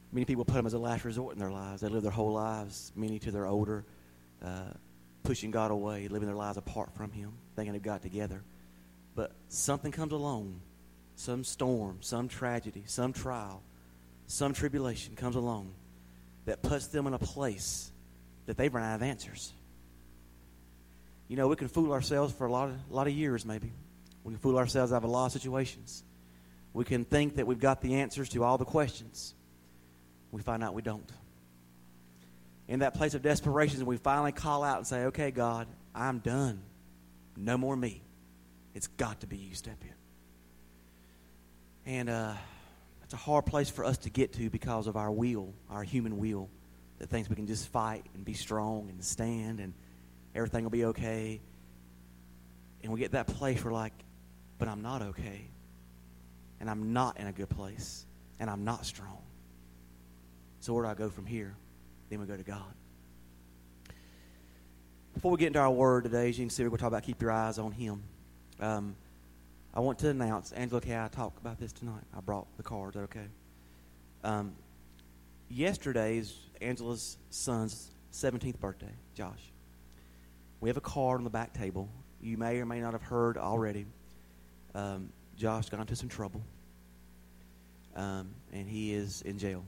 Many people put them as a last resort in their lives. They live their whole lives, many till they're older, pushing God away, living their lives apart from Him, thinking they've got together. But something comes along, some storm, some tragedy, some trial, some tribulation comes along that puts them in a place that they've run out of answers. You know, we can fool ourselves for a lot of years maybe. We can fool ourselves out of a lot of situations. We can think that we've got the answers to all the questions. We find out we don't. In that place of desperation, we finally call out and say, okay, God, I'm done. No more me. It's got to be you step in. And it's a hard place for us to get to because of our will, our human will, that thinks we can just fight and be strong and stand and everything will be okay. And we get that place where like, but I'm not okay. And I'm not in a good place. And I'm not strong. So where do I go from here? Then we go to God. Before we get into our word today, as you can see, we're going to talk about keep your eyes on Him. I want to announce, Angela, can I talk about this tonight? I brought the cards, okay? Yesterday is Angela's son's 17th birthday, Josh. We have a card on the back table. You may or may not have heard already. Josh got into some trouble, and he is in jail.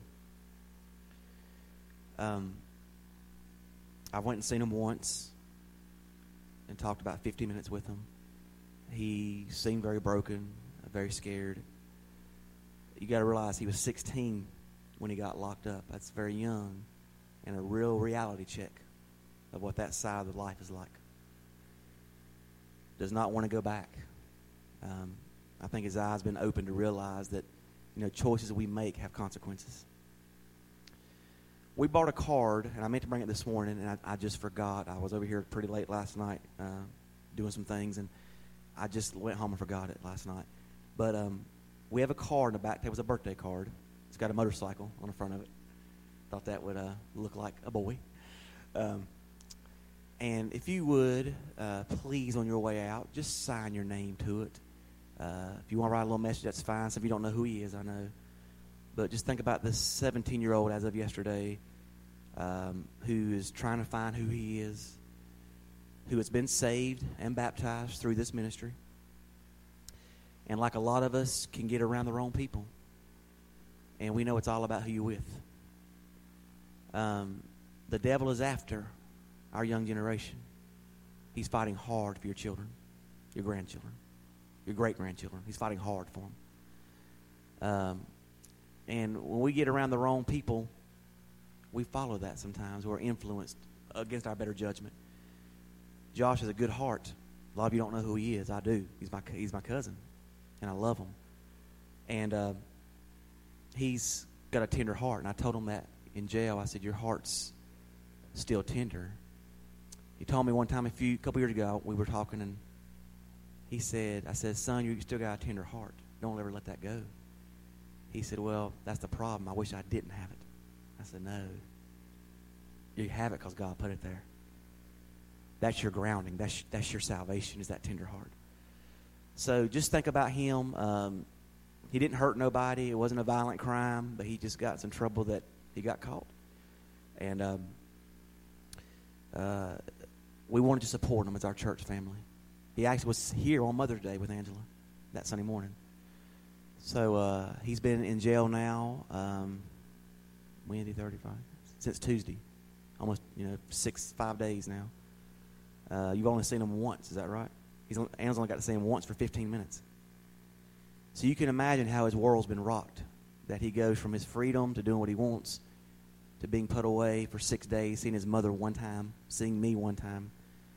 I went and seen him once and talked about 50 minutes with him. He seemed very broken, very scared. You got to realize he was 16 when he got locked up. That's very young, and a real reality check of what that side of the life is like. Does not want to go back. I think his eyes been opened to realize that, you know, choices we make have consequences. We bought a card, and I meant to bring it this morning, and I just forgot. I was over here pretty late last night doing some things, and I just went home and forgot it last night. But we have a card in the back. It was a birthday card. It's got a motorcycle on the front of it. Thought that would look like a boy. And if you would, please, on your way out, just sign your name to it. If you want to write a little message, that's fine. Some of you don't know who he is, I know. But just think about this 17-year-old as of yesterday who is trying to find who he is, who has been saved and baptized through this ministry. And like a lot of us can get around the wrong people. And we know it's all about who you're with. The devil is after our young generation. He's fighting hard for your children, your grandchildren, your great-grandchildren. He's fighting hard for them. And when we get around the wrong people, we follow that sometimes. We're influenced against our better judgment. Josh has a good heart. A lot of you don't know who he is. I do. He's my cousin, and I love him. And he's got a tender heart. And I told him that in jail. I said, your heart's still tender. He told me one time a couple years ago, we were talking, and I said, son, you still got a tender heart. Don't ever let that go. He said, well, that's the problem. I wish I didn't have it. I said, no. You have it because God put it there. That's your grounding. That's your salvation, is that tender heart. So just think about him. He didn't hurt nobody. It wasn't a violent crime, but he just got some trouble that he got caught. And we wanted to support him as our church family. He actually was here on Mother's Day with Angela that Sunday morning. So he's been in jail now, Wednesday, 35, since Tuesday. Almost, 5 days now. You've only seen him once, is that right? Anna's only got to see him once for 15 minutes. So you can imagine how his world's been rocked, that he goes from his freedom to doing what he wants to being put away for 6 days, seeing his mother one time, seeing me one time.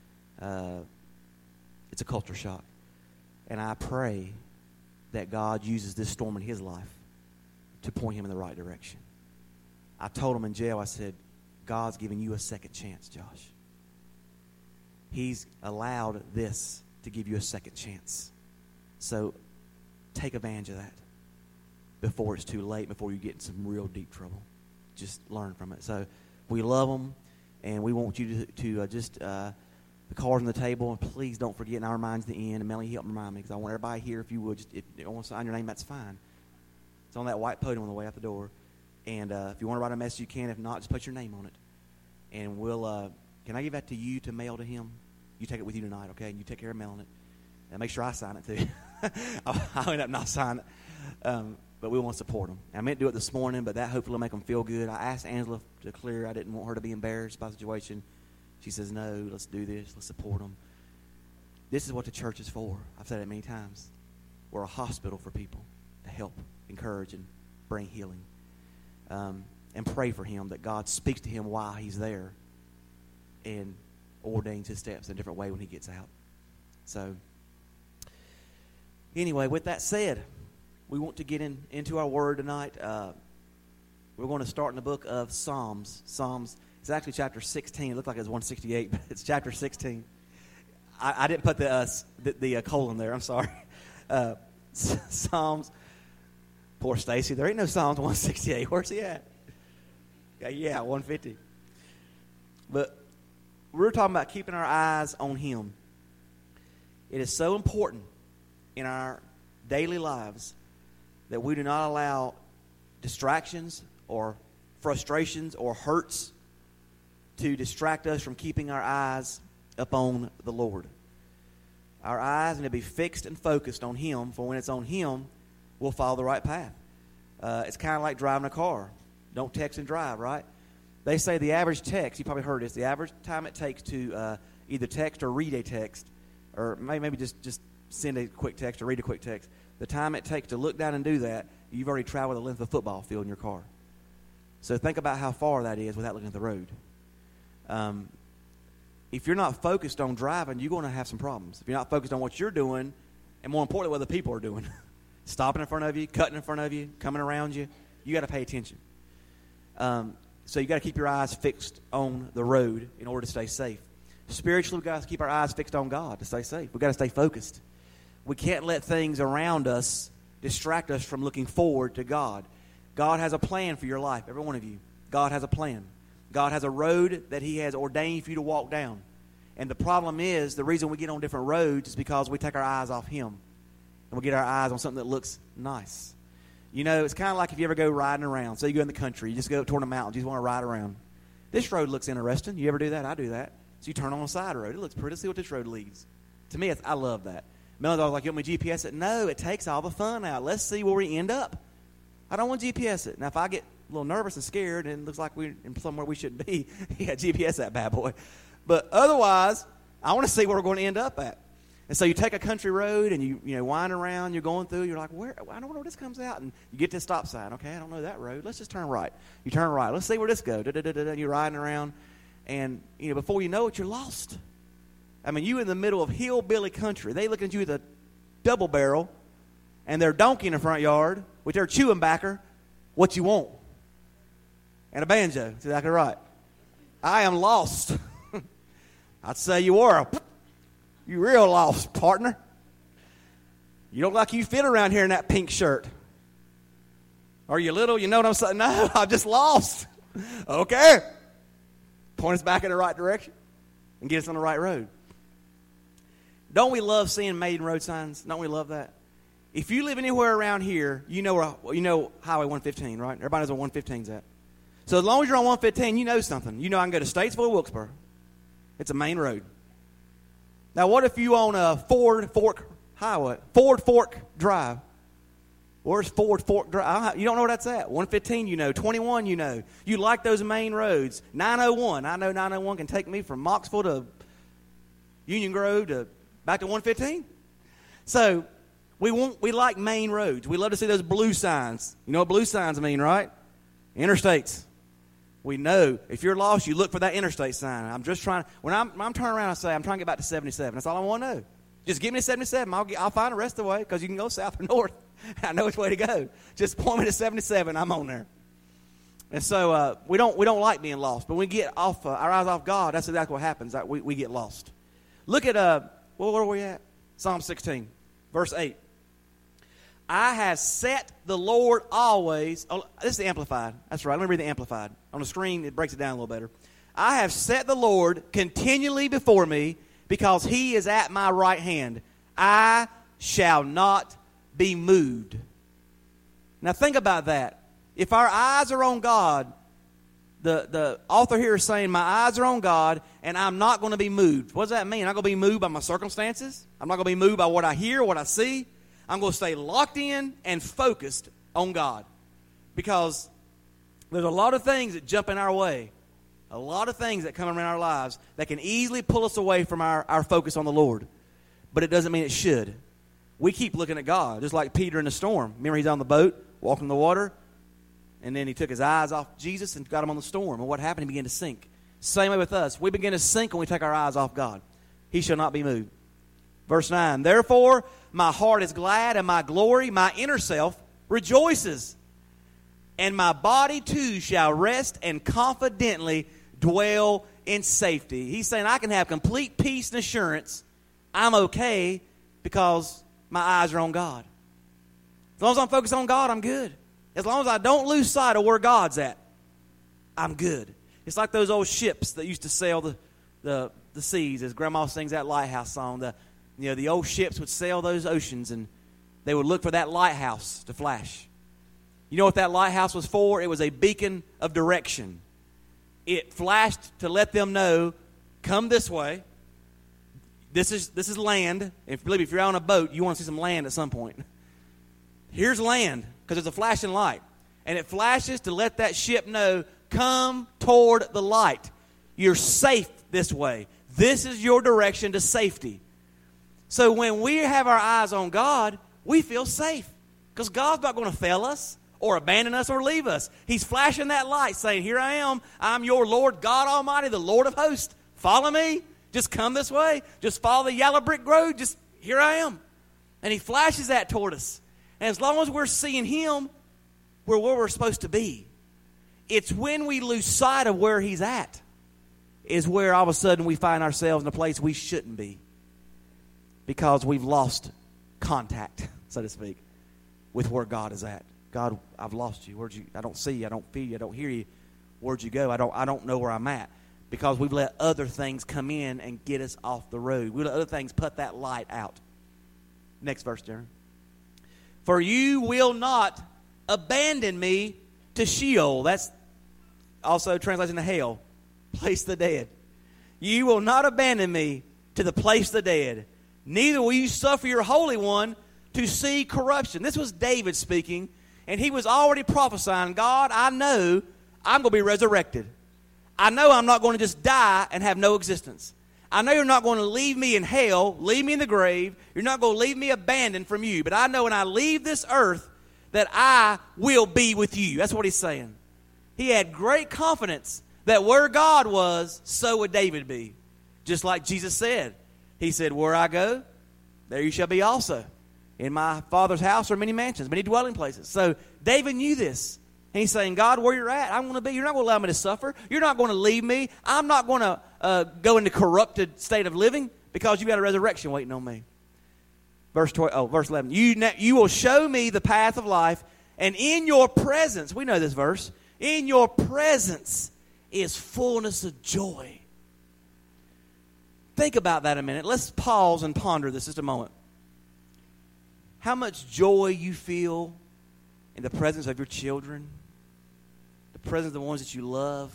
It's a culture shock. And I pray that God uses this storm in his life to point him in the right direction. I told him in jail, I said, God's giving you a second chance, Josh. He's allowed this to give you a second chance. So take advantage of that before it's too late, before you get in some real deep trouble. Just learn from it. So we love them, and we want you to the cards on the table, and please don't forget, and I'll remind you at the end, and Melanie, help remind me, because I want everybody here, if you would, if you want to sign your name, that's fine. It's on that white podium on the way out the door. And if you want to write a message, you can. If not, just put your name on it. And we'll, can I give that to you to mail to him? You take it with you tonight, okay? And you take care of mailing it. And make sure I sign it, too. I'll end up not signing it. But we want to support them. I meant to do it this morning, but that hopefully will make them feel good. I asked Angela to clear. I didn't want her to be embarrassed by the situation. She says, no, let's do this. Let's support them. This is what the church is for. I've said it many times. We're a hospital for people to help, encourage, and bring healing. And pray for him that God speaks to him while he's there and ordains his steps in a different way when he gets out. So, anyway, with that said, we want to get into our word tonight. We're going to start in the book of Psalms. Psalms, it's actually chapter 16. It looked like it was 168, but it's chapter 16. I didn't put the colon there. I'm sorry. Psalms. Poor Stacy. There ain't no Psalms 168. Where's he at? Yeah, 150. But we're talking about keeping our eyes on him. It is so important in our daily lives that we do not allow distractions or frustrations or hurts to distract us from keeping our eyes upon the Lord. Our eyes need to be fixed and focused on him, for when it's on him, we'll follow the right path. It's kind of like driving a car. Don't text and drive, right? They say the average text, you probably heard this, the average time it takes to either text or read a text, or maybe just send a quick text or read a quick text, the time it takes to look down and do that, you've already traveled the length of a football field in your car. So think about how far that is without looking at the road. If you're not focused on driving, you're going to have some problems. If you're not focused on what you're doing, and more importantly, what the people are doing, stopping in front of you, cutting in front of you, coming around you, you got to pay attention. So you got to keep your eyes fixed on the road in order to stay safe. Spiritually, we've got to keep our eyes fixed on God to stay safe. We've got to stay focused. We can't let things around us distract us from looking forward to God. God has a plan for your life, every one of you. God has a plan. God has a road that he has ordained for you to walk down. And the problem is, the reason we get on different roads is because we take our eyes off him. And we get our eyes on something that looks nice. You know, it's kind of like if you ever go riding around. So you go in the country, you just go toward the mountains, you just want to ride around. This road looks interesting. You ever do that? I do that. So you turn on a side road. It looks pretty. See what this road leads. To me, I love that. Melanie was like, you want me to GPS it? No, it takes all the fun out. Let's see where we end up. I don't want to GPS it. Now, if I get a little nervous and scared and it looks like we're in somewhere we shouldn't be, yeah, GPS that bad boy. But otherwise, I want to see where we're going to end up at. And so you take a country road and you wind around, you're going through, you're like, where? I don't know where this comes out. And you get to the stop sign. Okay, I don't know that road. Let's just turn right. You turn right. Let's see where this goes. And you're riding around. And, before you know it, you're lost. I mean, you in the middle of hillbilly country. They looking at you with a double barrel and their donkey in the front yard with their chewing backer. What you want? And a banjo. That's exactly right. I am lost. I'd say you were. You real lost, partner. You don't like you fit around here in that pink shirt. Are you little? You know what I'm saying? No, I'm just lost. Okay. Point us back in the right direction and get us on the right road. Don't we love seeing maiden road signs? Don't we love that? If you live anywhere around here, you know Highway 115, right? Everybody knows where 115's at. So as long as you're on 115, you know something. You know I can go to Statesville or Wilkesboro. It's a main road. Now, what if you own a Ford Fork Highway, Ford Fork Drive? Where's Ford Fork Drive? You don't know where that's at. 115, you know. 21, you know. You like those main roads. 901, I know 901 can take me from Moxville to Union Grove to back to 115. So we like main roads. We love to see those blue signs. You know what blue signs mean, right? Interstates. We know if you're lost, you look for that interstate sign. I'm just trying. When I'm turning around, I say I'm trying to get back to 77. That's all I want to know. Just give me to 77. I'll find the rest of the way because you can go south or north. I know which way to go. Just point me to 77. I'm on there. And so we don't like being lost. But when we get off our eyes off God, that's exactly what happens. We get lost. Look at where are we at? Psalm 16, verse 8. I have set the Lord always. Oh, this is the Amplified. That's right. Let me read the Amplified. On the screen, it breaks it down a little better. I have set the Lord continually before me because he is at my right hand. I shall not be moved. Now think about that. If our eyes are on God, the author here is saying, my eyes are on God, and I'm not going to be moved. What does that mean? I'm not going to be moved by my circumstances. I'm not going to be moved by what I hear, what I see. I'm going to stay locked in and focused on God. Because there's a lot of things that jump in our way, a lot of things that come around our lives that can easily pull us away from our focus on the Lord. But it doesn't mean it should. We keep looking at God, just like Peter in the storm. Remember, he's on the boat, walking the water, and then he took his eyes off Jesus and got him on the storm. And what happened? He began to sink. Same way with us. We begin to sink when we take our eyes off God. He shall not be moved. Verse 9, therefore my heart is glad, and my glory, my inner self, rejoices. And my body too shall rest and confidently dwell in safety. He's saying I can have complete peace and assurance. I'm okay because my eyes are on God. As long as I'm focused on God, I'm good. As long as I don't lose sight of where God's at, I'm good. It's like those old ships that used to sail the seas, as Grandma sings that lighthouse song. The old ships would sail those oceans, and they would look for that lighthouse to flash. You know what that lighthouse was for? It was a beacon of direction. It flashed to let them know, come this way. This is land. If you're on a boat, you want to see some land at some point. Here's land, because there's a flashing light. And it flashes to let that ship know, come toward the light. You're safe this way. This is your direction to safety. So when we have our eyes on God, we feel safe. Because God's not going to fail us or abandon us or leave us. He's flashing that light saying, here I am. I'm your Lord God Almighty, the Lord of hosts. Follow me. Just come this way. Just follow the yellow brick road. Just, here I am. And he flashes that toward us. And as long as we're seeing him, we're where we're supposed to be. It's when we lose sight of where he's at is where all of a sudden we find ourselves in a place we shouldn't be. Because we've lost contact, so to speak, with where God is at. God, I've lost you. Where'd you? I don't see you. I don't feel you. I don't hear you. Where'd you go? I don't know where I'm at. Because we've let other things come in and get us off the road. We let other things put that light out. Next verse, Darren. For you will not abandon me to Sheol. That's also translated into hell. Place of the dead. You will not abandon me to the place of the dead. Neither will you suffer your Holy One to see corruption. This was David speaking, and he was already prophesying, God, I know I'm going to be resurrected. I know I'm not going to just die and have no existence. I know you're not going to leave me in hell, leave me in the grave. You're not going to leave me abandoned from you. But I know when I leave this earth that I will be with you. That's what he's saying. He had great confidence that where God was, so would David be. Just like Jesus said. He said, where I go, there you shall be also. In my Father's house are many mansions, many dwelling places. So David knew this. And he's saying, God, where you're at, I'm going to be. You're not going to allow me to suffer. You're not going to leave me. I'm not going to go into corrupted state of living because you've got a resurrection waiting on me. Verse 11. You will show me the path of life, and in your presence, we know this verse, in your presence is fullness of joy. Think about that a minute. Let's pause and ponder this just a moment. How much joy you feel in the presence of your children, the presence of the ones that you love.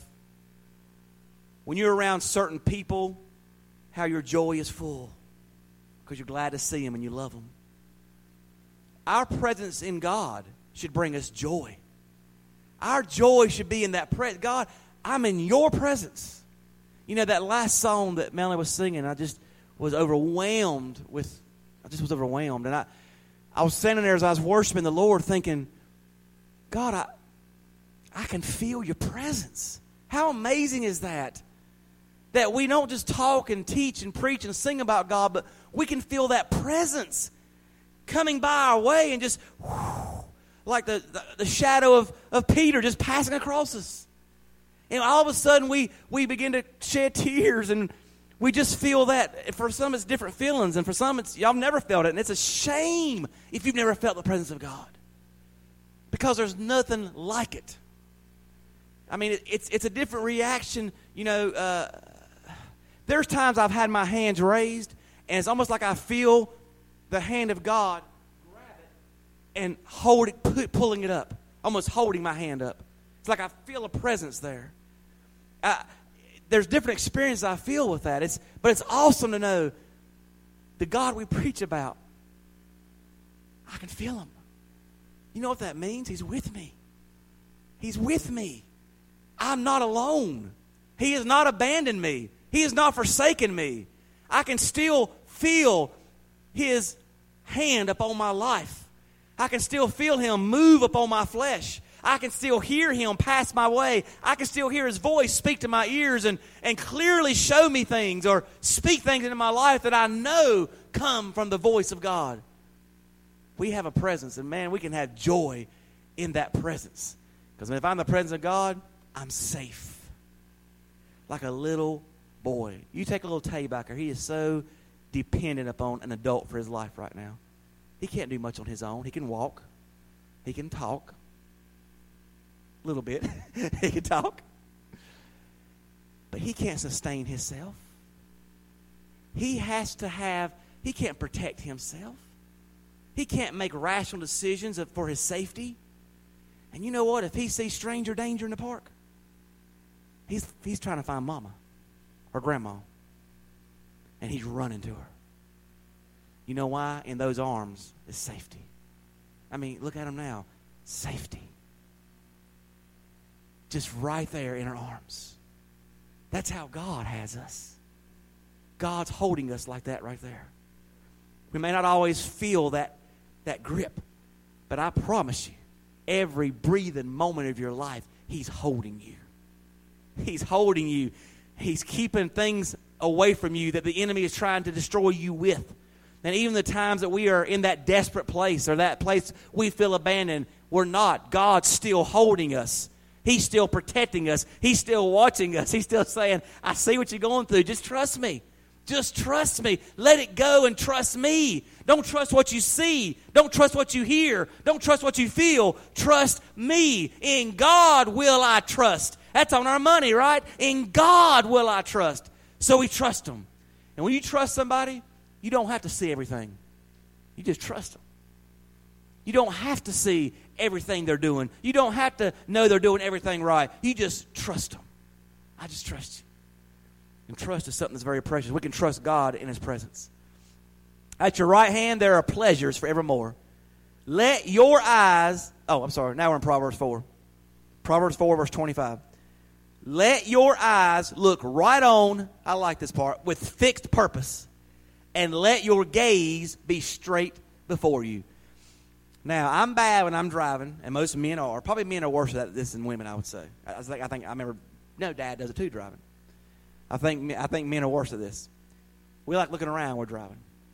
When you're around certain people, how your joy is full because you're glad to see them and you love them. Our presence in God should bring us joy. Our joy should be in that presence. God, I'm in your presence. You know, that last song that Melanie was singing, I just was overwhelmed. And I was standing there as I was worshiping the Lord thinking, God, I can feel your presence. How amazing is that? That we don't just talk and teach and preach and sing about God, but we can feel that presence coming by our way and just like the shadow of Peter just passing across us. And all of a sudden we begin to shed tears and we just feel that. For some it's different feelings, and for some it's y'all never felt it, and it's a shame if you've never felt the presence of God. Because there's nothing like it. I mean, it's a different reaction. You know, there's times I've had my hands raised, and it's almost like I feel the hand of God grab it and hold it, pulling it up. almost holding my hand up. It's like I feel a presence there. There's different experiences I feel with that. But it's awesome to know the God we preach about, I can feel him. You know what that means? He's with me. He's with me. I'm not alone. He has not abandoned me. He has not forsaken me. I can still feel his hand upon my life. I can still feel him move upon my flesh. I can still hear him pass my way. I can still hear his voice speak to my ears and clearly show me things or speak things into my life that I know come from the voice of God. We have a presence, and man, we can have joy in that presence. Because if I'm in the presence of God, I'm safe. Like a little boy. You take a little Tay back here. He is so dependent upon an adult for his life right now. He can't do much on his own. He can walk. He can talk. A little bit. He can talk. But he can't sustain himself. He can't protect himself. He can't make rational decisions for his safety. And you know what? If he sees stranger danger in the park, he's trying to find mama or grandma. And he's running to her. You know why? In those arms is safety. I mean, look at him now. Safety. Just right there in her arms. That's how God has us. God's holding us like that right there. We may not always feel that grip, but I promise you, every breathing moment of your life, he's holding you. He's holding you. He's keeping things away from you that the enemy is trying to destroy you with. And even the times that we are in that desperate place or that place we feel abandoned, we're not. God's still holding us. He's still protecting us. He's still watching us. He's still saying, I see what you're going through. Just trust me. Just trust me. Let it go and trust me. Don't trust what you see. Don't trust what you hear. Don't trust what you feel. Trust me. In God will I trust. That's on our money, right? In God will I trust. So we trust him. And when you trust somebody, you don't have to see everything. You just trust them. You don't have to see everything they're doing. You don't have to know they're doing everything right. You just trust them. I just trust you. And trust is something that's very precious. We can trust God in his presence. At your right hand there are pleasures forevermore. Let your eyes... Oh, I'm sorry. Now we're in Proverbs 4. Proverbs 4, verse 25. Let your eyes look right on, I like this part, with fixed purpose. And let your gaze be straight before you. Now, I'm bad when I'm driving, and most men are. Probably men are worse at this than women, I would say. I remember, no, Dad does it too, driving. I think men are worse at this. We like looking around when we're driving.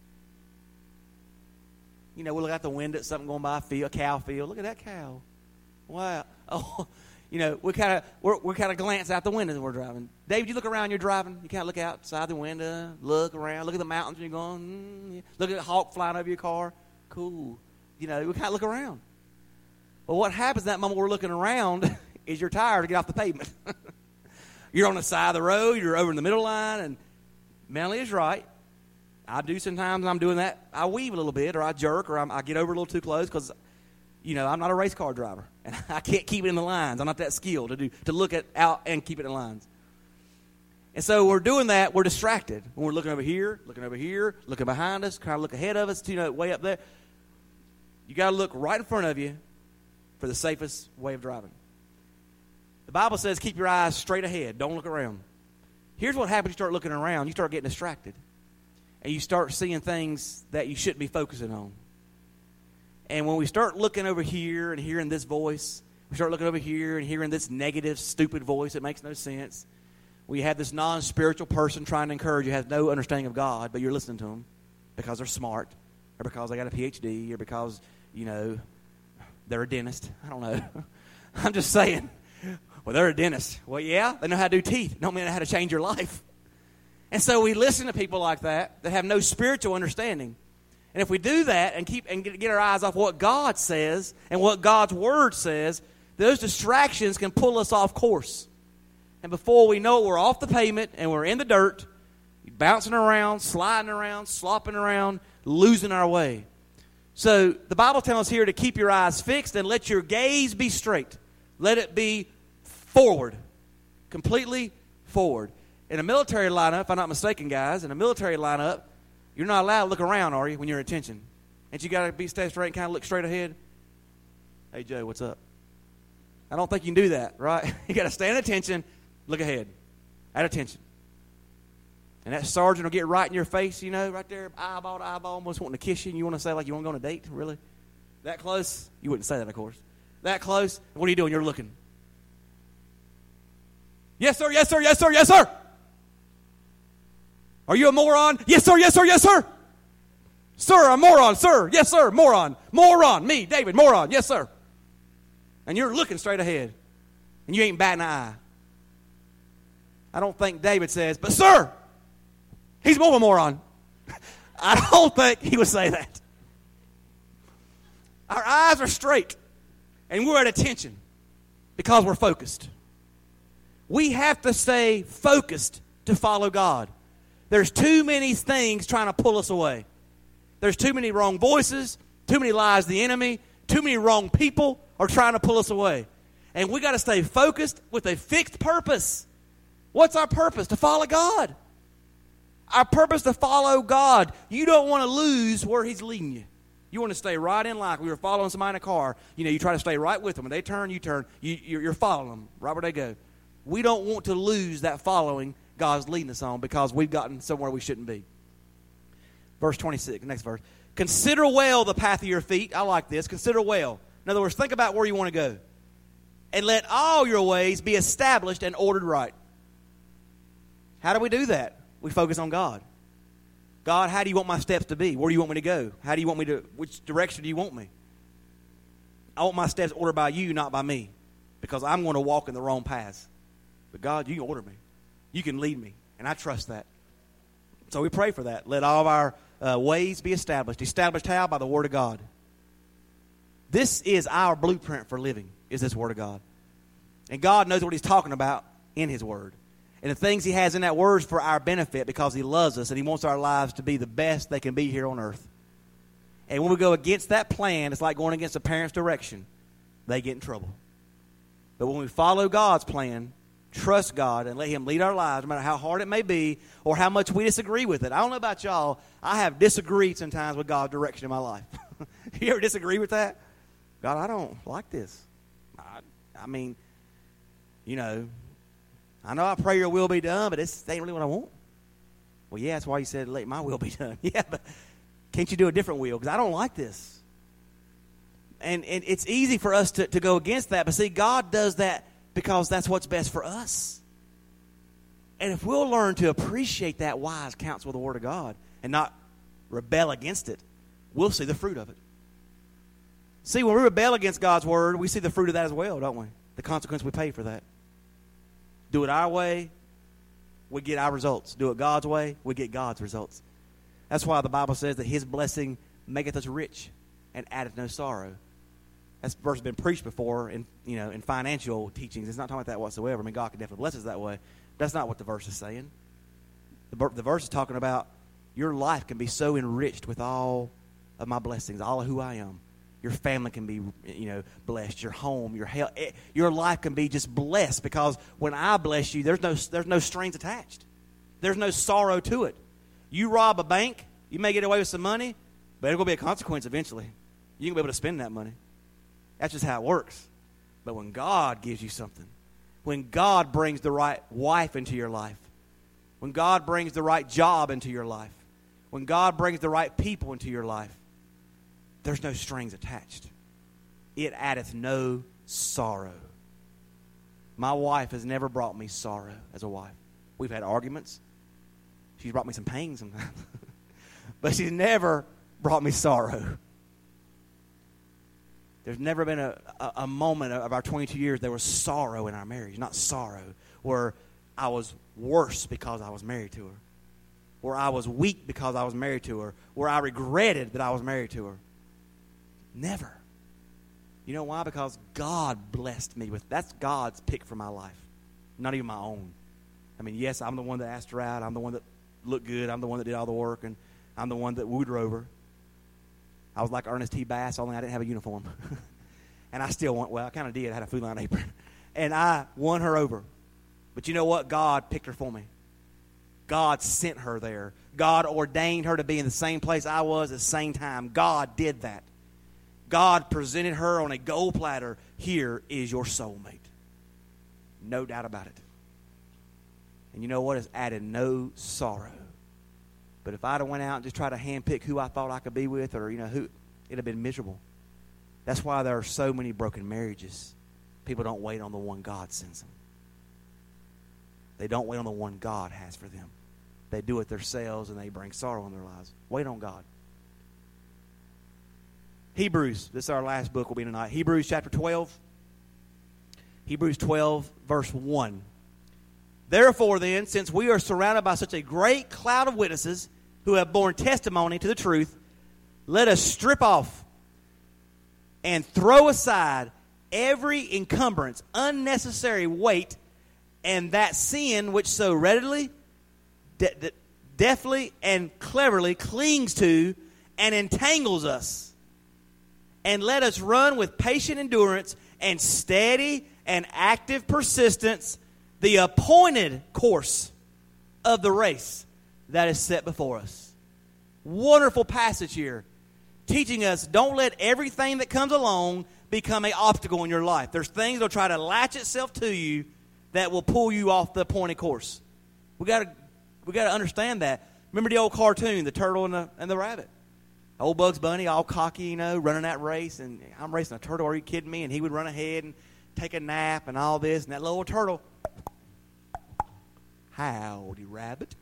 You know, we look out the window at something going by, a cow field. Look at that cow. Wow. Oh, you know, we kind of glance out the window when we're driving. David, you look around, you're driving. You kind of look outside the window, look around, look at the mountains, and you're going, look at a hawk flying over your car. Cool. You know, we kind of look around. Well, what happens that moment we're looking around is you're tired to get off the pavement. You're on the side of the road, you're over in the middle line, and Melanie is right. I do sometimes when I'm doing that. I weave a little bit, or I jerk, or I get over a little too close because, you know, I'm not a race car driver, and I can't keep it in the lines. I'm not that skilled to look out and keep it in lines. And so we're doing that. We're distracted when we're looking over here, looking behind us, kind of look ahead of us, you know, way up there. You got to look right in front of you for the safest way of driving. The Bible says keep your eyes straight ahead. Don't look around. Here's what happens: you start looking around, you start getting distracted. And you start seeing things that you shouldn't be focusing on. And when we start looking over here and hearing this voice, we start looking over here and hearing this negative, stupid voice that makes no sense. We have this non-spiritual person trying to encourage you, has no understanding of God, but you're listening to them because they're smart, or because they got a PhD, or because, you know, they're a dentist. I don't know. I'm just saying. Well, they're a dentist. Well, yeah, they know how to do teeth. Don't mean how to change your life. And so we listen to people like that have no spiritual understanding. And if we do that and get our eyes off what God says and what God's Word says, those distractions can pull us off course. And before we know it, we're off the pavement and we're in the dirt, bouncing around, sliding around, slopping around, losing our way. So the Bible tells us here to keep your eyes fixed and let your gaze be straight. Let it be forward, completely forward. In a military lineup, if I'm not mistaken, guys, in a military lineup, you're not allowed to look around, are you, when you're at attention? Ain't you got to be stay straight and kind of look straight ahead? Hey, Joe, what's up? I don't think you can do that, right? You got to stay at attention, look ahead, at attention. And that sergeant will get right in your face, you know, right there, eyeball to eyeball, almost wanting to kiss you, and you want to say, like, you want to go on a date? Really? That close? You wouldn't say that, of course. That close? What are you doing? You're looking. Yes, sir, yes, sir, yes, sir, yes, sir. Are you a moron? Yes, sir, yes, sir, yes, sir. Sir, a moron, sir. Yes, sir, moron. Moron, me, David, moron. Yes, sir. And you're looking straight ahead. And you ain't batting an eye. I don't think David says, but sir, he's more of a moron. I don't think he would say that. Our eyes are straight. And we're at attention. Because we're focused. We have to stay focused to follow God. There's too many things trying to pull us away. There's too many wrong voices, too many lies of the enemy, too many wrong people are trying to pull us away. And we got to stay focused with a fixed purpose. What's our purpose? To follow God. Our purpose to follow God. You don't want to lose where He's leading you. You want to stay right in line. We were following somebody in a car. You know, you try to stay right with them. When they turn, you turn. You're following them right where they go. We don't want to lose that following God's leading us on because we've gotten somewhere we shouldn't be. Verse 26, next verse. Consider well the path of your feet. I like this. Consider well. In other words, think about where you want to go. And let all your ways be established and ordered right. How do we do that? We focus on God. God, how do you want my steps to be? Where do you want me to go? How do you want me to, which direction do you want me? I want my steps ordered by you, not by me. Because I'm going to walk in the wrong paths. But God, you can order me. You can lead me. And I trust that. So we pray for that. Let all of our ways be established. Established how? By the Word of God. This is our blueprint for living, is this Word of God. And God knows what He's talking about in His Word. And the things He has in that Word is for our benefit because He loves us and He wants our lives to be the best they can be here on earth. And when we go against that plan, it's like going against a parent's direction. They get in trouble. But when we follow God's plan, trust God and let Him lead our lives, no matter how hard it may be or how much we disagree with it. I don't know about y'all. I have disagreed sometimes with God's direction in my life. You ever disagree with that? God, I don't like this. I mean, you know, I know I pray your will be done, but this ain't really what I want. Well, yeah, that's why you said let my will be done. Yeah, but can't you do a different will? Because I don't like this. And it's easy for us to go against that. But see, God does that because that's what's best for us. And if we'll learn to appreciate that wise counsel of the Word of God and not rebel against it, we'll see the fruit of it. See, when we rebel against God's Word, we see the fruit of that as well, don't we? The consequence we pay for that. Do it our way, we get our results. Do it God's way, we get God's results. That's why the Bible says that His blessing maketh us rich and addeth no sorrow. That verse has been preached before in financial teachings. It's not talking about that whatsoever. I mean, God can definitely bless us that way. That's not what the verse is saying. The verse is talking about your life can be so enriched with all of my blessings, all of who I am. Your family can be, blessed. Your home, your health, your life can be just blessed because when I bless you, there's no strings attached. There's no sorrow to it. You rob a bank, you may get away with some money, but there's going to be a consequence eventually. You can be able to spend that money. That's just how it works. But when God gives you something, when God brings the right wife into your life, when God brings the right job into your life, when God brings the right people into your life, there's no strings attached. It addeth no sorrow. My wife has never brought me sorrow as a wife. We've had arguments. She's brought me some pain sometimes. But she's never brought me sorrow. There's never been a moment of our 22 years there was sorrow in our marriage. Not sorrow where I was worse because I was married to her. Where I was weak because I was married to her. Where I regretted that I was married to her. Never. You know why? Because God blessed me with, that's God's pick for my life. Not even my own. I mean, yes, I'm the one that asked her out. I'm the one that looked good. I'm the one that did all the work. And I'm the one that wooed her over. I was like Ernest T. Bass, only I didn't have a uniform. And I still won. Well, I kind of did. I had a Food Line apron. And I won her over. But you know what? God picked her for me. God sent her there. God ordained her to be in the same place I was at the same time. God did that. God presented her on a gold platter. Here is your soulmate. No doubt about it. And you know what? It's added no sorrow. But if I'd have went out and just tried to handpick who I thought I could be with, or who, it'd have been miserable. That's why there are so many broken marriages. People don't wait on the one God sends them. They don't wait on the one God has for them. They do it themselves, and they bring sorrow in their lives. Wait on God. Hebrews, this is our last book will be tonight. Hebrews chapter 12. Hebrews 12, verse 1. Therefore then, since we are surrounded by such a great cloud of witnesses who have borne testimony to the truth, let us strip off and throw aside every encumbrance, unnecessary weight, and that sin which so readily, deftly, and cleverly clings to and entangles us. And let us run with patient endurance and steady and active persistence the appointed course of the race that is set before us. Wonderful passage here, teaching us don't let everything that comes along become an obstacle in your life. There's things that will try to latch itself to you that will pull you off the appointed course. We got to understand that. Remember the old cartoon, the turtle and the rabbit? Old Bugs Bunny, all cocky, running that race, and I'm racing a turtle. Are you kidding me? And he would run ahead and take a nap and all this, and that little turtle, howdy, rabbit.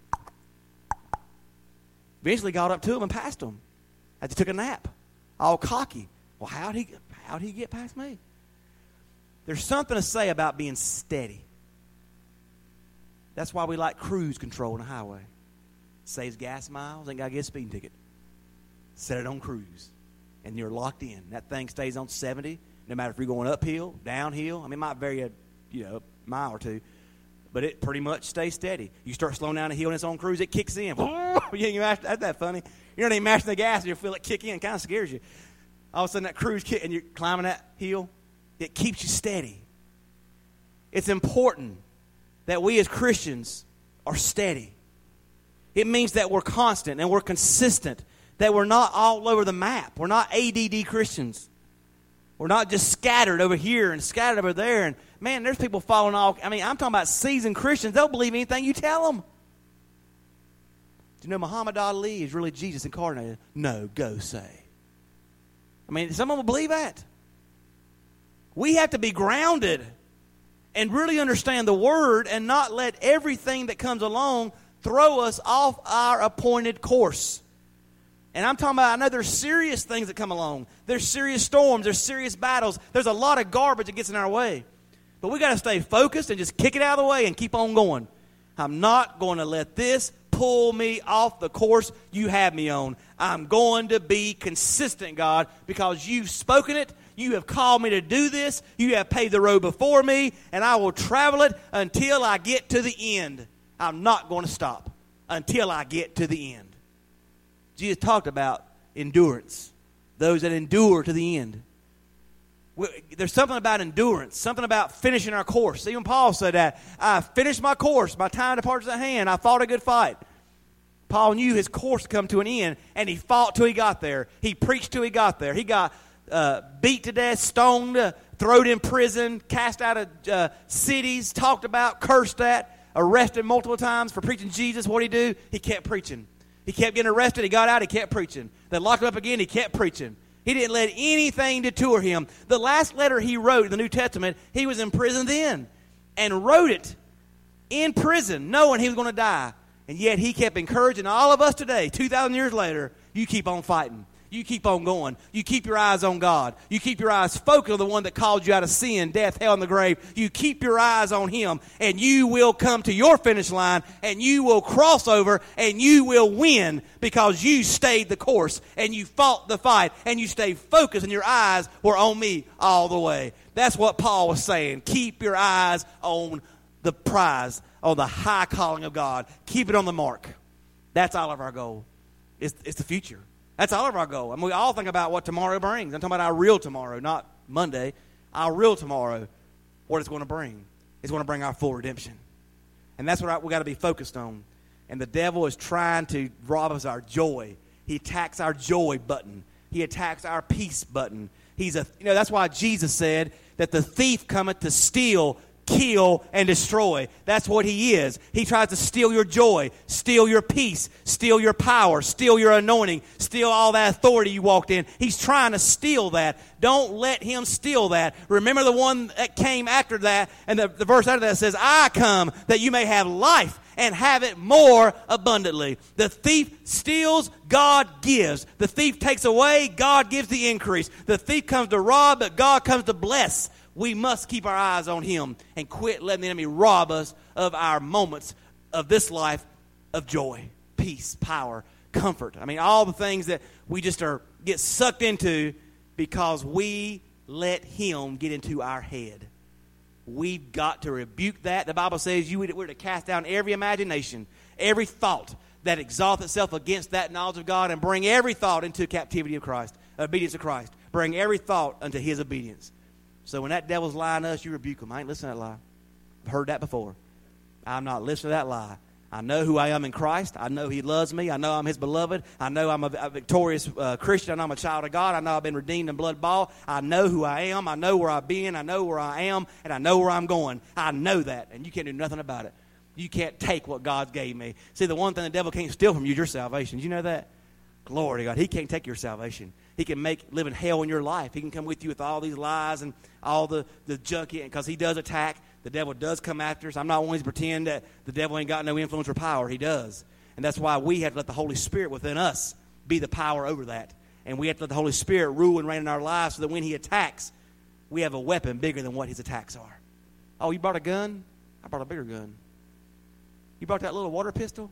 Eventually got up to him and passed him as he took a nap, all cocky. Well, how'd he get past me? There's something to say about being steady. That's why we like cruise control on the highway. Saves gas miles, ain't got to get a speeding ticket. Set it on cruise, and you're locked in. That thing stays on 70, no matter if you're going uphill, downhill. I mean, it might vary a mile or two, but it pretty much stays steady. You start slowing down the hill and it's on cruise, it kicks in. That's that funny. You're not even mashing the gas, and you'll feel it kick in. It kind of scares you. All of a sudden, that cruise kick, and you're climbing that hill, it keeps you steady. It's important that we as Christians are steady. It means that we're constant and we're consistent, that we're not all over the map. We're not ADD Christians. We're not just scattered over here and scattered over there. And, man, there's people following all. I mean, I'm talking about seasoned Christians. They'll believe anything you tell them. Do you know Muhammad Ali is really Jesus incarnated? No, go say. I mean, someone will believe that. We have to be grounded and really understand the Word and not let everything that comes along throw us off our appointed course. And I'm talking about, I know there's serious things that come along. There's serious storms. There's serious battles. There's a lot of garbage that gets in our way. But we got to stay focused and just kick it out of the way and keep on going. I'm not going to let this pull me off the course you have me on. I'm going to be consistent, God, because you've spoken it. You have called me to do this. You have paved the road before me, and I will travel it until I get to the end. I'm not going to stop until I get to the end. Jesus talked about endurance, those that endure to the end. There's something about endurance, something about finishing our course. Even Paul said that. I finished my course. My time departs at hand. I fought a good fight. Paul knew his course had come to an end, and he fought till he got there. He preached till he got there. He got beat to death, stoned, thrown in prison, cast out of cities, talked about, cursed at, arrested multiple times for preaching Jesus. What did he do? He kept preaching. He kept getting arrested. He got out. He kept preaching. They locked him up again. He kept preaching. He didn't let anything deter him. The last letter he wrote in the New Testament, he was in prison then and wrote it in prison knowing he was going to die. And yet he kept encouraging all of us today, 2,000 years later, you keep on fighting. You keep on going. You keep your eyes on God. You keep your eyes focused on the one that called you out of sin, death, hell, and the grave. You keep your eyes on Him, and you will come to your finish line, and you will cross over, and you will win because you stayed the course, and you fought the fight, and you stayed focused, and your eyes were on me all the way. That's what Paul was saying. Keep your eyes on the prize, on the high calling of God. Keep it on the mark. That's all of our goal. It's the future. That's all of our goal. I mean, we all think about what tomorrow brings. I'm talking about our real tomorrow, not Monday. Our real tomorrow, what it's going to bring. It's going to bring our full redemption. And that's what we got to be focused on. And the devil is trying to rob us of our joy. He attacks our joy button. He attacks our peace button. That's why Jesus said that the thief cometh to steal, kill, and destroy. That's what he is. He tries to steal your joy, steal your peace, steal your power, steal your anointing, steal all that authority you walked in. He's trying to steal that. Don't let him steal that. Remember the one that came after that, and the verse after that says, I come that you may have life and have it more abundantly. The thief steals, God gives. The thief takes away, God gives the increase. The thief comes to rob, but God comes to bless. We must keep our eyes on him and quit letting the enemy rob us of our moments of this life of joy, peace, power, comfort. I mean, all the things that we just get sucked into because we let him get into our head. We've got to rebuke that. The Bible says we're to cast down every imagination, every thought that exalts itself against that knowledge of God, and bring every thought into captivity of Christ, obedience to Christ. Bring every thought unto his obedience. So when that devil's lying to us, you rebuke him. I ain't listening to that lie. I've heard that before. I'm not listening to that lie. I know who I am in Christ. I know he loves me. I know I'm his beloved. I know I'm a victorious Christian. I know I'm a child of God. I know I've been redeemed in blood bought. I know who I am. I know where I've been. I know where I am. And I know where I'm going. I know that. And you can't do nothing about it. You can't take what God gave me. See, the one thing the devil can't steal from you is your salvation. Did you know that? Glory to God. He can't take your salvation. He can make living hell in your life. He can come with you with all these lies and all the junk, because he does attack. The devil does come after us. I'm not wanting to pretend that the devil ain't got no influence or power. He does. And that's why we have to let the Holy Spirit within us be the power over that. And we have to let the Holy Spirit rule and reign in our lives so that when he attacks, we have a weapon bigger than what his attacks are. Oh, you brought a gun? I brought a bigger gun. You brought that little water pistol?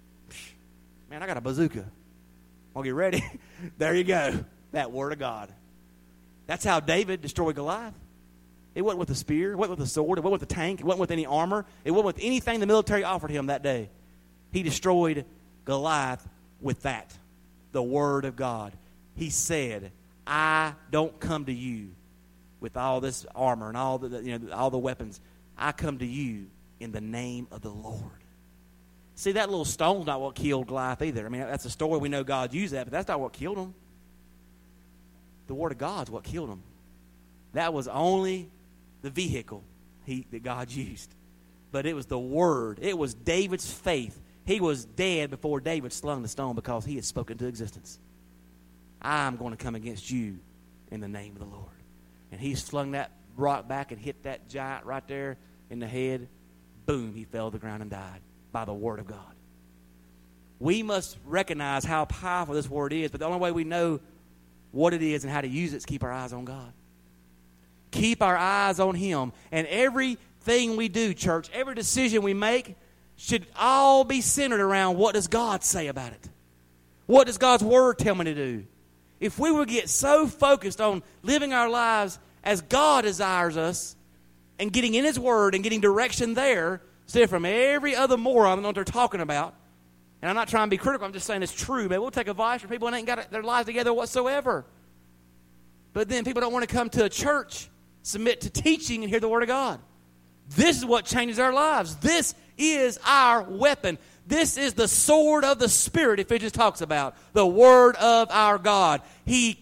Man, I got a bazooka. Want to get ready? There you go. That word of God. That's how David destroyed Goliath. It wasn't with a spear. It wasn't with a sword. It wasn't with a tank. It wasn't with any armor. It wasn't with anything the military offered him that day. He destroyed Goliath with that, the word of God. He said, I don't come to you with all this armor and all the weapons. I come to you in the name of the Lord. See, that little stone's not what killed Goliath either. I mean, that's a story. We know God used that, but that's not what killed him. The word of God's what killed him. That was only the vehicle that God used. But it was the word. It was David's faith. He was dead before David slung the stone because he had spoken to existence. I'm going to come against you in the name of the Lord. And he slung that rock back and hit that giant right there in the head. Boom, he fell to the ground and died by the word of God. We must recognize how powerful this word is, but the only way we know what it is and how to use it is keep our eyes on God. Keep our eyes on him. And everything we do, church, every decision we make should all be centered around what does God say about it? What does God's word tell me to do? If we would get so focused on living our lives as God desires us and getting in his word and getting direction there, instead from every other moron than what they're talking about, and I'm not trying to be critical, I'm just saying it's true, man. We'll take advice from people that ain't got their lives together whatsoever. But then people don't want to come to a church, submit to teaching, and hear the word of God. This is what changes our lives. This is our weapon. This is the sword of the Spirit, Ephesians talks about, the word of our God. He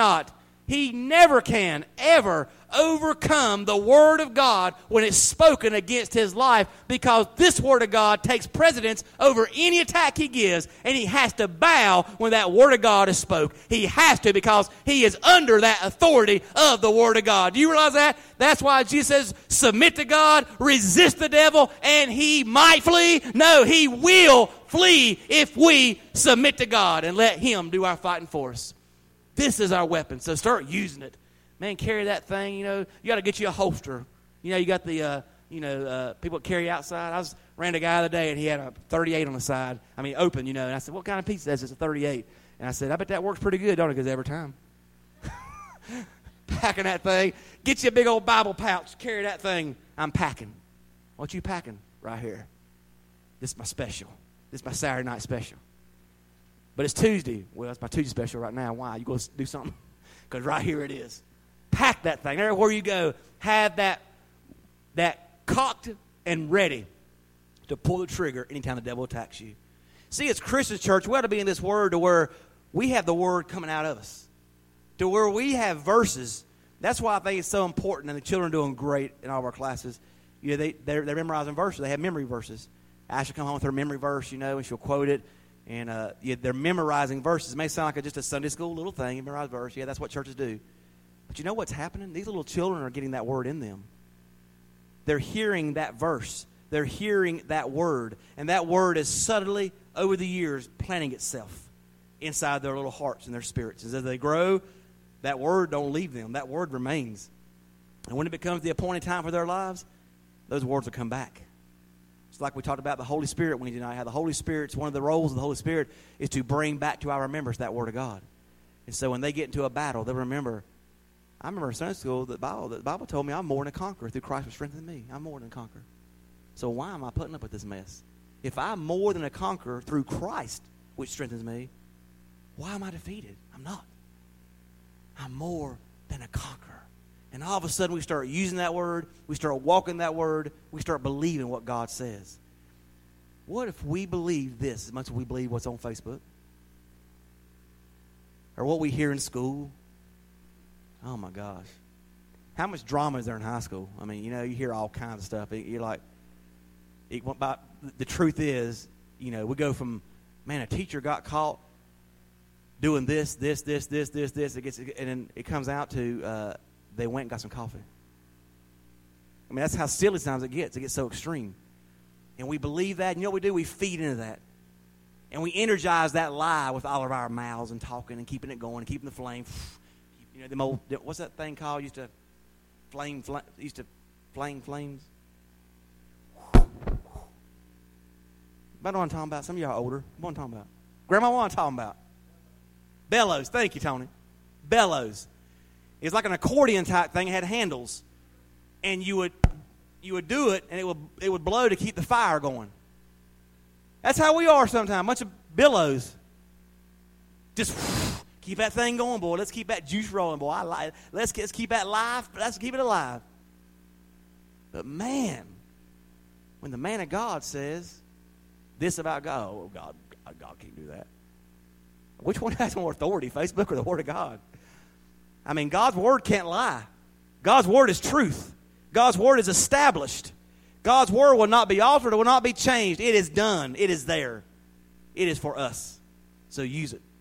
never can, ever overcome the word of God when it's spoken against his life, because this word of God takes precedence over any attack he gives, and he has to bow when that word of God is spoke. He has to, because he is under that authority of the word of God. Do you realize that? That's why Jesus says, submit to God, resist the devil, and he might flee. No, he will flee if we submit to God and let him do our fighting for us. This is our weapon, so start using it. Man, carry that thing, you got to get you a holster. You got the, people that carry outside. I ran a guy the other day, and he had a 38 on the side. I mean, open, and I said, what kind of piece is this? It's a 38. And I said, I bet that works pretty good, don't it? Because every time. Packing that thing. Get you a big old Bible pouch. Carry that thing. I'm packing. What you packing? Right here. This is my special. This is my Saturday night special. But it's Tuesday. Well, it's my Tuesday special right now. Why? You going to do something? Because right here it is. Pack that thing. Everywhere you go, have that cocked and ready to pull the trigger anytime the devil attacks you. See, as Christian church, we ought to be in this word to where we have the word coming out of us, to where we have verses. That's why I think it's so important, and the children are doing great in all of our classes. You know, they're memorizing verses. They have memory verses. Ashley come home with her memory verse, and she'll quote it. And they're memorizing verses. It may sound like just a Sunday school little thing. You memorize verse. Yeah, that's what churches do. But you know what's happening? These little children are getting that word in them. They're hearing that verse. They're hearing that word. And that word is subtly, over the years, planting itself inside their little hearts and their spirits. As they grow, that word don't leave them. That word remains. And when it becomes the appointed time for their lives, those words will come back. It's like we talked about the Holy Spirit Wednesday night. How the Holy Spirit's one of the roles of the Holy Spirit is to bring back to our remembrance that Word of God. And so when they get into a battle, they'll remember. I remember in Sunday school, the Bible told me I'm more than a conqueror through Christ who strengthened me. I'm more than a conqueror. So why am I putting up with this mess? If I'm more than a conqueror through Christ, which strengthens me, why am I defeated? I'm not. I'm more than a conqueror. And all of a sudden we start using that word, we start walking that word, we start believing what God says. What if we believe this as much as we believe what's on Facebook? Or what we hear in school? Oh my gosh. How much drama is there in high school? I mean, you hear all kinds of stuff. You're like, the truth is, we go from, man, a teacher got caught doing this. And then it comes out to, they went and got some coffee. I mean, that's how silly sometimes it gets. It gets so extreme. And we believe that. And you know what we do? We feed into that. And we energize that lie with all of our mouths and talking and keeping it going and keeping the flame. Them old, what's that thing called? Used to flame flames. About what I'm talking about. Some of y'all are older. What I'm talking about? Grandma, what I'm talking about? Bellows. Thank you, Tony. Bellows. It's like an accordion type thing. It had handles, and you would do it, and it would blow to keep the fire going. That's how we are sometimes. A bunch of billows. Just keep that thing going, boy. Let's keep that juice rolling, boy. Let's keep that live. Let's keep it alive. But man, when the man of God says this about God, oh God can't do that. Which one has more authority, Facebook or the Word of God? I mean, God's Word can't lie. God's Word is truth. God's Word is established. God's Word will not be altered. It will not be changed. It is done. It is there. It is for us. So use it.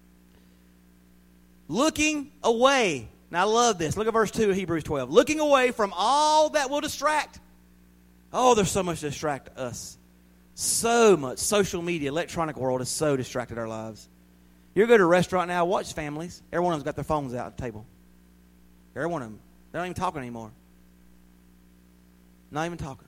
Looking away. Now, I love this. Look at verse 2 of Hebrews 12. Looking away from all that will distract. Oh, there's so much to distract us. So much. Social media, electronic world has so distracted our lives. You go to a restaurant now, watch families. Every one of them's got their phones out at the table. Every one of them. They're not even talking anymore. Not even talking.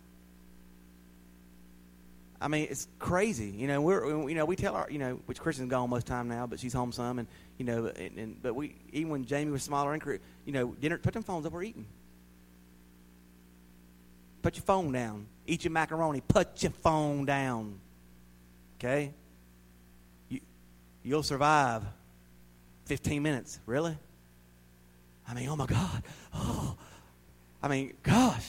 I mean, it's crazy. We tell our, which Kristen's gone most of the time now, but she's home some, and but we, even when Jamie was smaller and dinner, put them phones up, we're eating. Put your phone down. Eat your macaroni. Put your phone down. Okay? You'll survive 15 minutes. Really? I mean, oh my God. Oh. I mean, gosh.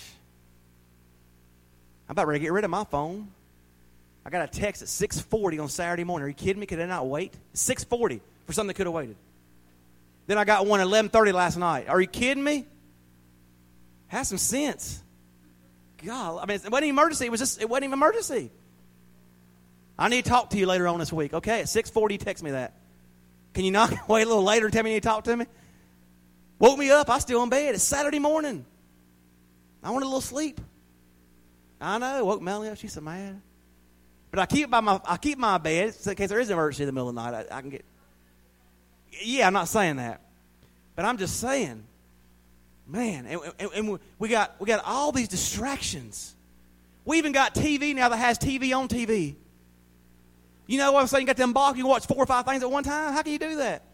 I'm about ready to get rid of my phone. I got a text at 6:40 on Saturday morning. Are you kidding me? Could I not wait? 6:40 for something that could have waited. Then I got one at 11:30 last night. Are you kidding me? Have some sense. God, I mean, it wasn't even emergency. It wasn't even emergency. I need to talk to you later on this week. Okay, at 6:40, text me that. Can you not wait a little later and tell me you need to talk to me? Woke me up. I was still in bed. It's Saturday morning. I wanted a little sleep. I know. Woke Melanie up. She's so mad. But I keep my bed in case there is an emergency in the middle of the night. I can get. Yeah, I'm not saying that, but I'm just saying, man. And we got all these distractions. We even got TV now that has TV on TV. You know what I'm saying? You got them box. You can watch 4 or 5 things at one time. How can you do that?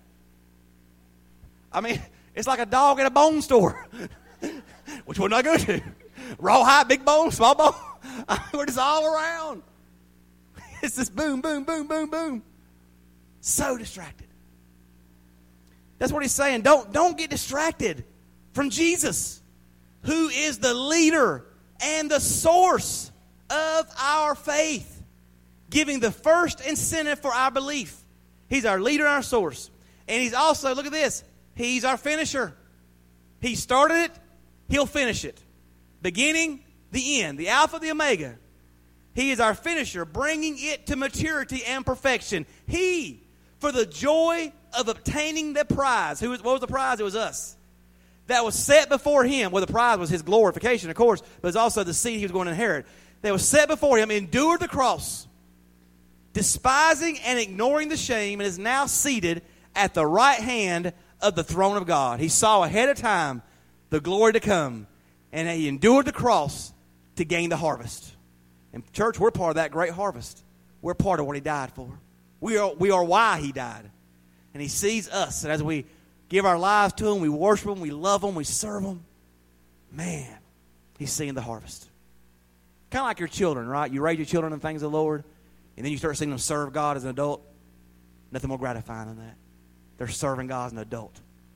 I mean, it's like a dog at a bone store. Which one do I go to? Rawhide, big bone, small bone? We're just all around. It's this boom, boom, boom, boom, boom. So distracted. That's what he's saying. Don't get distracted from Jesus, who is the leader and the source of our faith, giving the first incentive for our belief. He's our leader and our source. And he's also, look at this, he's our finisher. He started it, he'll finish it. Beginning, the end, the Alpha, the Omega. He is our finisher, bringing it to maturity and perfection. He, for the joy of obtaining the prize. What was the prize? It was us. That was set before him. Well, the prize was his glorification, of course, but it's also the seed he was going to inherit. That was set before him, endured the cross, despising and ignoring the shame, and is now seated at the right hand of the throne of God. He saw ahead of time the glory to come, and he endured the cross to gain the harvest. And church, we're part of that great harvest. We're part of what he died for. We are why he died. And he sees us, and as we give our lives to him, we worship him, we love him, we serve him, man, he's seeing the harvest. Kind of like your children, right? You raise your children in the things of the Lord, and then you start seeing them serve God as an adult. Nothing more gratifying than that. They're serving God as an adult.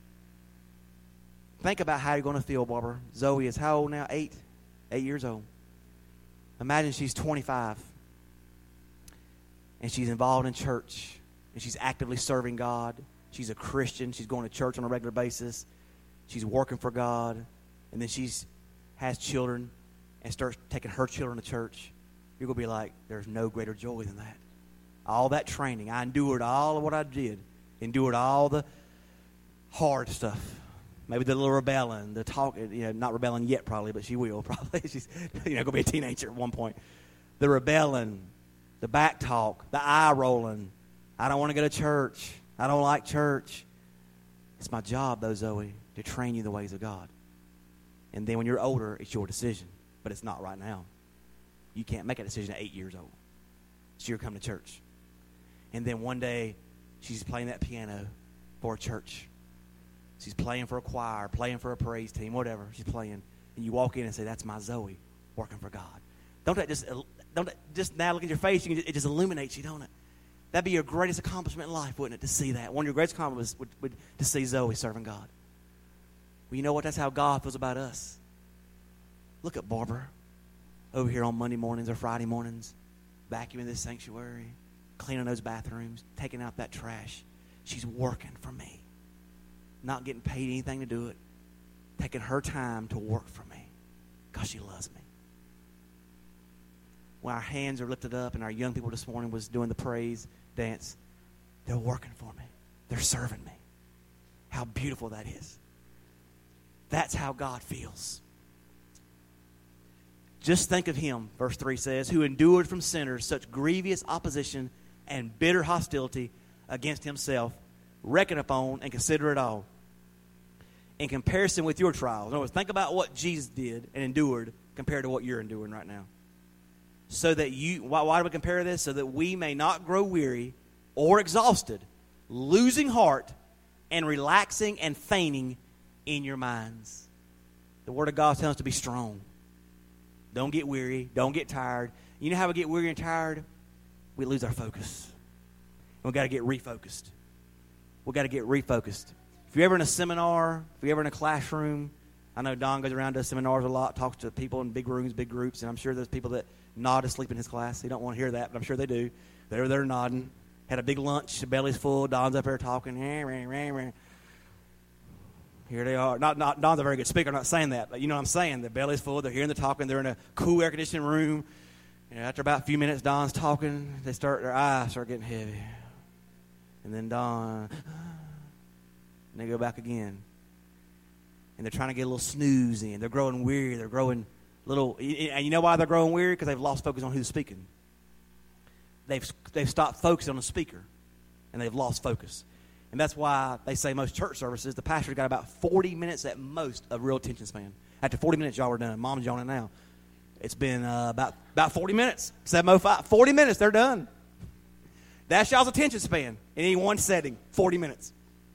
Think about how you're going to feel, Barbara. Zoe is how old now? 8 years old. Imagine she's 25, and she's involved in church, and she's actively serving God. She's a Christian. She's going to church on a regular basis. She's working for God, and then has children and starts taking her children to church. You're going to be like, there's no greater joy than that. All that training. I endured all of what I did. Endured all the hard stuff. Maybe the little rebelling, the talk, not rebelling yet probably, but she will probably. She's going to be a teenager at one point. The rebelling, the back talk, the eye rolling. I don't want to go to church. I don't like church. It's my job, though, Zoe, to train you the ways of God. And then when you're older, it's your decision. But it's not right now. You can't make a decision at 8 years old. So you're coming to church. And then one day, she's playing that piano for a church. She's playing for a choir, playing for a praise team, whatever she's playing. And you walk in and say, that's my Zoe working for God. Don't that just now look at your face, it just illuminates you, don't it? That'd be your greatest accomplishment in life, wouldn't it, to see that? One of your greatest accomplishments would to see Zoe serving God. Well, you know what? That's how God feels about us. Look at Barbara over here on Monday mornings or Friday mornings, vacuuming this sanctuary, cleaning those bathrooms, taking out that trash. She's working for me. Not getting paid anything to do it. Taking her time to work for me because she loves me. When our hands are lifted up and our young people this morning was doing the praise dance, they're working for me. They're serving me. How beautiful that is. That's how God feels. Just think of him, verse 3 says, who endured from sinners such grievous opposition and bitter hostility against himself, reckon upon and consider it all in comparison with your trials. In other words, think about what Jesus did and endured compared to what you're enduring right now. So that why do we compare this? So that we may not grow weary or exhausted, losing heart and relaxing and fainting in your minds. The Word of God tells us to be strong. Don't get weary. Don't get tired. You know how we get weary and tired? We lose our focus. And we've got to get refocused. We've got to get refocused. If you're ever in a seminar, if you're ever in a classroom, I know Don goes around, does seminars a lot, talks to people in big rooms, big groups, and I'm sure there's people that nod asleep in his class. They don't want to hear that, but I'm sure they do. They're nodding. Had a big lunch, the belly's full, Don's up there talking. Here they are. Not Don's a very good speaker, I'm not saying that, but you know what I'm saying. The belly's full, they're hearing the talking, they're in a cool air-conditioned room. And after about a few minutes, Don's talking, their eyes start getting heavy. And then Don, and they go back again. And they're trying to get a little snooze in. They're growing weary. They're growing little. And you know why they're growing weary? Because they've lost focus on who's speaking. They've stopped focusing on the speaker. And they've lost focus. And that's why they say most church services, the pastor's got about 40 minutes at most of real attention span. After 40 minutes, y'all are done. Mom's yawning now. It's been about 40 minutes. 7:05. 40 minutes, they're done. That's y'all's attention span in any one setting. 40 minutes.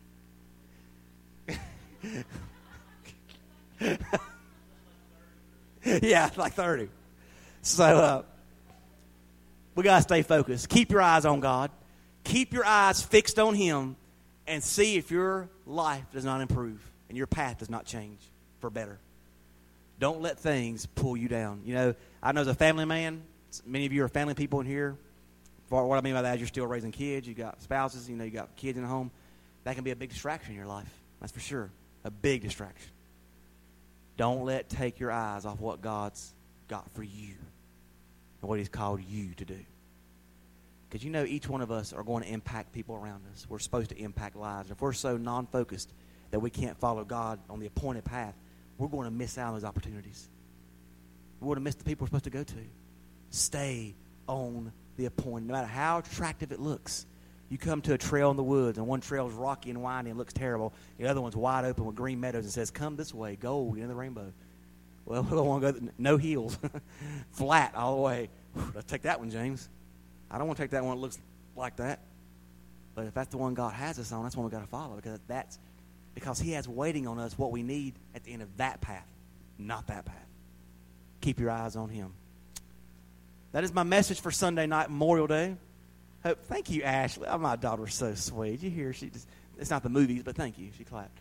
Yeah, like 30. So we got to stay focused. Keep your eyes on God. Keep your eyes fixed on Him and see if your life does not improve and your path does not change for better. Don't let things pull you down. You know, I know as a family man, many of you are family people in here. What I mean by that is you're still raising kids. You got spouses. You know, you got kids in the home. That can be a big distraction in your life. That's for sure. A big distraction. Don't take your eyes off what God's got for you and what He's called you to do. Because you know each one of us are going to impact people around us. We're supposed to impact lives. If we're so non-focused that we can't follow God on the appointed path, we're going to miss out on those opportunities. We're going to miss the people we're supposed to go to. Stay on the appointed. No matter how attractive it looks. You come to a trail in the woods, and one trail is rocky and windy and looks terrible. The other one's wide open with green meadows and says, come this way, gold, in the rainbow. Well, we don't want to go, no hills, flat all the way. Let's take that one, James. I don't want to take that one that looks like that. But if that's the one God has us on, that's one we've got to follow, because He has waiting on us what we need at the end of that path, not that path. Keep your eyes on Him. That is my message for Sunday night, Memorial Day. Thank you, Ashley. Oh, my daughter's so sweet. You hear? It's not the movies, but thank you. She clapped.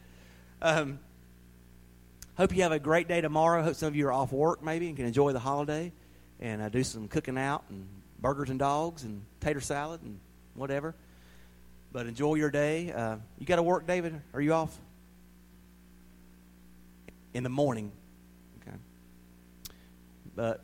Hope you have a great day tomorrow. Hope some of you are off work maybe and can enjoy the holiday and do some cooking out and burgers and dogs and tater salad and whatever. But enjoy your day. You got to work, David? Are you off? In the morning. Okay. But